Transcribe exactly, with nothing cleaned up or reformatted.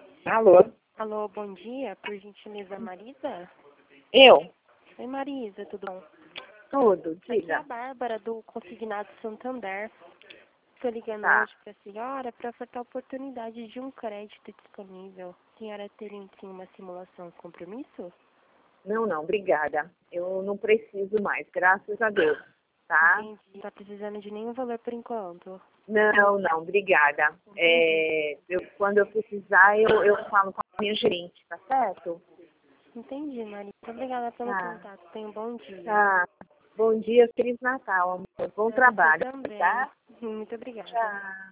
Alô? Alô, bom dia, por gentileza, Marisa? Eu? Oi, Marisa, tudo bom? Tudo, Aqui é a diga. Bárbara, do Consignado Santander. Estou ligando Tá. hoje para a senhora para ofertar a oportunidade de um crédito disponível. A senhora teria, sim, uma simulação de compromisso? Não, não, obrigada. Eu não preciso mais, graças a Deus, tá? Entendi. Não está precisando de nenhum valor por enquanto. Não, não, obrigada. É, eu, quando eu precisar, eu, eu falo com a minha gerente, tá certo? Entendi, Marisa. Obrigada pelo Tá, contato. Tenha um bom dia. tá. Bom dia, Feliz Natal, amor. Bom Para você trabalho, também. tá? Muito obrigada. Tchau.